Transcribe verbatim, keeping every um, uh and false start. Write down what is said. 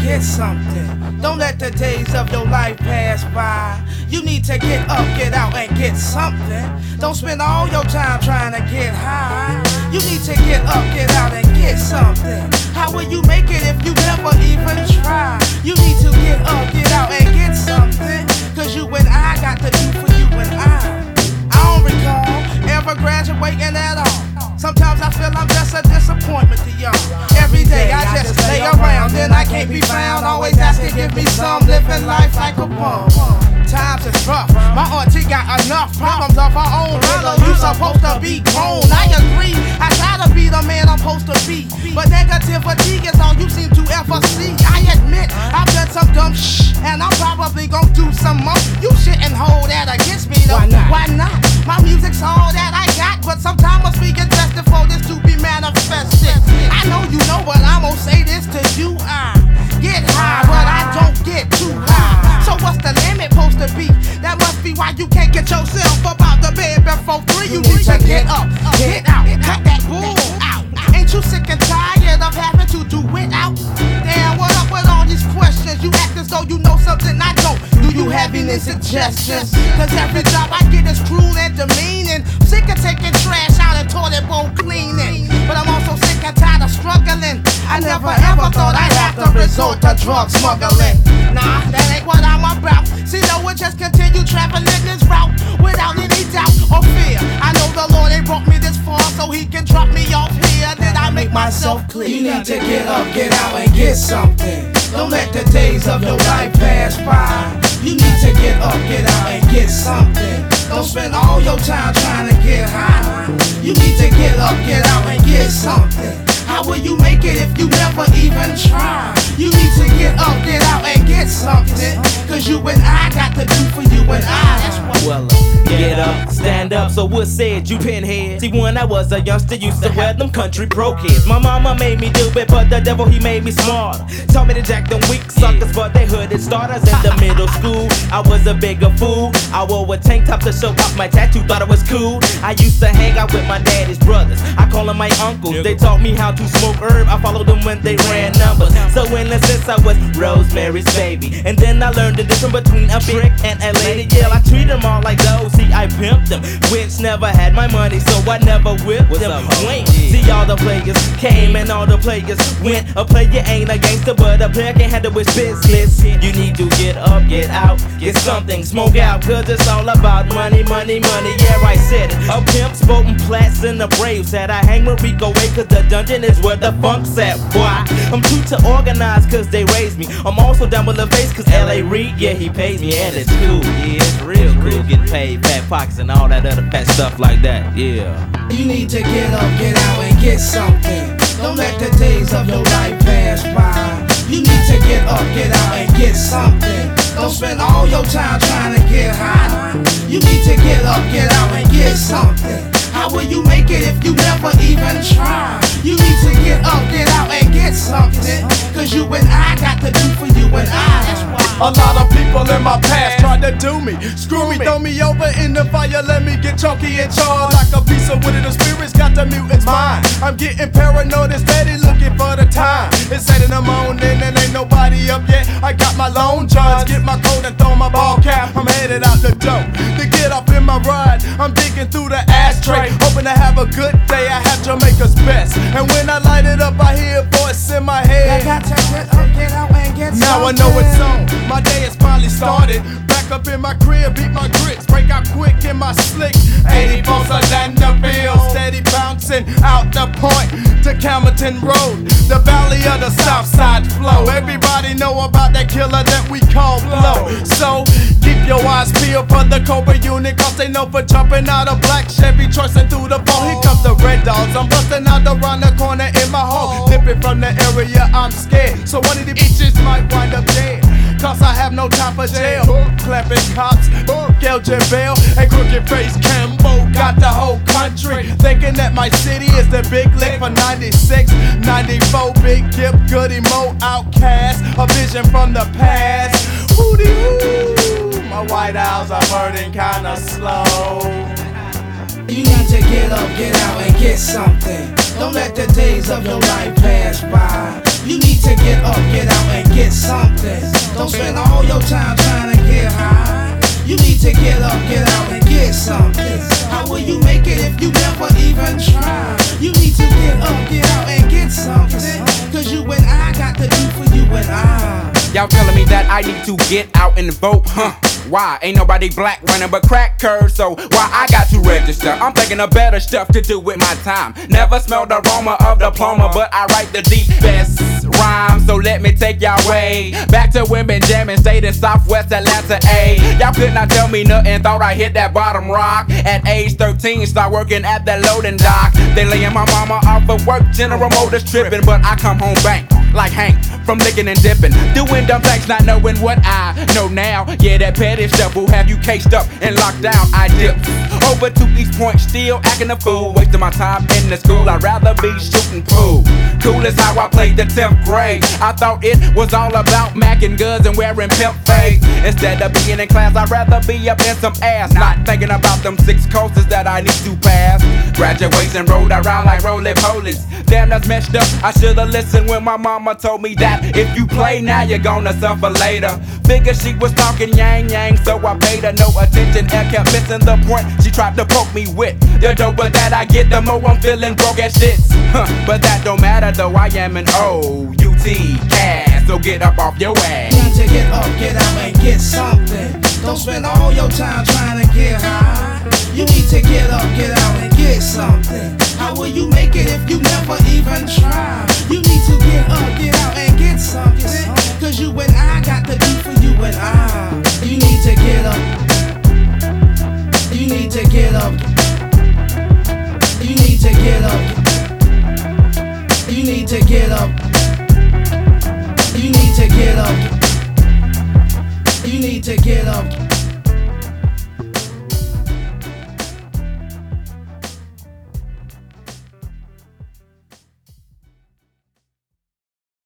get something. Don't let the days of your life pass by. You need to get up, get out, and get something. Don't spend all your time trying to get high. You need to get up, get out, and get something. How will you make it if you never even try? You need to get up, get out, and get something. Cause you and I got to do for you and I. I don't recall ever graduating at all. Sometimes I feel I'm just a disappointment to y'all. Every day I just lay around, then I can't be found. Always asking, give me some, living life like a bum. Times is rough, my auntie got enough problems of her own. Little, you supposed to be grown. I agree, I try to be the man I'm supposed to be, but negativity is all you seem to ever see. I admit, I've done some dumb shh, and I'm probably gonna do some more. You shouldn't hold that against me though. Why not? Why not? My music's all that I got, but sometimes must be invested for this to be manifested. I know you know, but I'm gonna say this to you. I get high, but I don't get too high. So what's the limit supposed to be? That must be why you can't get yourself up out the bed before three. You need to get up, get out, cut that bull out. Ain't you sick and tired of having to do it out? Damn, what up with all these questions? You act as though you know something I don't. Do you have any suggestions? Cause every job I get is cruel and demeaning. Sick of taking trash out and toilet bowl cleaning. But I'm also sick and tired of struggling. I never ever thought I'd have to resort to drug smuggling. Nah, that ain't what I'm about. See, no one just continue traveling this route without any doubt or fear. I know the Lord ain't brought me this far so he can drop me off here. Did I make myself clear? You need to get up, get out, and get something. Don't let the days of your life pass by. You need to get up, get out, and get something. Don't spend all your time trying to get high. You need to get up, get out, and get something. How will you make it if you never even try? You need to get up, get out, and get something. Cause you and I got to do for you and I. That's what. Well, uh, get up, stand up, so what said you pinhead? See, when I was a youngster, used to wear them country pro kids. My mama made me do it, but the devil, he made me smarter. Taught me to jack them weak suckers, but they hooded starters. In the middle school, I was a bigger fool. I wore a tank top to show off my tattoo, thought it was cool. I used to hang out with my daddy's brothers, I call them my uncles. They taught me how to smoke herb, I followed them when they ran numbers. So in a sense I was Rosemary's baby. And then I learned the difference between a brick and a lady. Yeah, I treat them all like those, see I pimped them. Which never had my money, so I never whipped them. Wait, see all the players came and all the players went. A player ain't a gangster, but a player can't handle his business. You need to get up, get out, get something, smoke out, cause it's all about money, money, money. Yeah, I said it. A pimp, sporting plats and the Braves. Said I hang with Rico Way, cause the dungeon is where the funk's at, boy. I'm too to organize cause they raised me. I'm also down with the face cause L A Reid, yeah, he pays me. And it's cool, yeah, it's real cool. Getting paid, fat pockets and all that other fat stuff like that, yeah. You need to get up, get out, and get something. Don't let the days of your life pass by. You need to get up, get out, and get something. Don't spend all your time trying to get high. You need to get up, get out, and get something. How will you make it if you never even try? You need to get up, get out, and get something. Cause you and I got to do for you and I. That's why. A lot of people in my past tried to do me, screw me, throw me over in the fire, let me get chunky and charred like a piece of wood in the spirits got the mutant's mind. I'm getting paranoid and steady looking for the time. It's eight in the morning and ain't nobody up yet. I got my lone johns, get my coat and throw my ball cap. I'm headed out the door to get up in my ride. I'm digging through the ashtray, hoping to have a good day. I have Jamaica's best, and when I light it up, I hear a voice in my head. I got to get up, get out, and get now something. I know it's on. My day has finally started. Back up in my crib, beat my grits, break out quick in my slick. eighty-four Orlando'ville, steady bouncing out the point to Camerton Road, the valley of the South Side flow. Everybody know about that killer that we call Blow. So keep your eyes peeled for the Cobra unit, cause they know for jumping out a black Chevy trusting through the phone. Here comes the Red Dogs, I'm busting out around the corner in my home. Lipping from the area, I'm scared, so one of the bitches might wind up dead. Cause I have no time for jail. Clapping cops, Elgin Bell, and crooked face Cambo got the whole country thinking that my city is the big lick for ninety-six, ninety-four, Big Gip, Goody Mo, Outcast, a vision from the past. Woody woo, my white owls are burning kinda slow. You need to get up, get out, and get something. Don't let the days of your life pass by. You need to get up, get out, and get something. Don't spend all your time trying to get high. You need to get up, get out, and get something. How will you make it if you never even try? You need to get up, get out, and get something. Cause you and I got to do for you and I. Y'all telling me that I need to get out and vote, huh? Why? Ain't nobody black running but crack curves, so why I got to register? I'm thinking of better stuff to do with my time. Never smelled the aroma of diploma, but I write the deep best rhymes, so let me take y'all way back to women jamming, stayed in Southwest Atlanta, A. Y'all could not tell me nothing, thought I hit that bottom rock. At age thirteen, start working at that loading dock. They laying my mama off of work, General Motors tripping, but I come home bank like Hank from licking and dipping, doing dumb things, not knowing what I know now. Yeah, that petty stuff will have you cased up and locked down. I dip over to East Point, still acting a fool, wasting my time in the school. I'd rather be shooting pool. Cool as how I played the tenth grade. I thought it was all about macking goods and wearing pimp fades. Instead of being in class, I'd rather be up in some ass, not thinking about them six courses that I need to pass. Graduation rolled around like roly-polies. Damn, that's messed up. I should've listened when my mama told me that if you play now, you're gonna suffer later. Figured she was talking yang yang, so I paid her no attention and kept missing the point she tried to poke me with. The doper that I get, the more I'm feeling broke as shit. Huh, but that don't matter though, I am an O U T cast, so get up off your ass. You need to get up, get out, and get something. Don't spend all your time trying to get high. You need to get up, get out, and get something. How will you make it if you never even try? You need to get up, get out, and get something. Cause you and I got to do for you and I. You need to get up. You need to get up. You need to get up. You need to get up. You need to get up. You need to get up.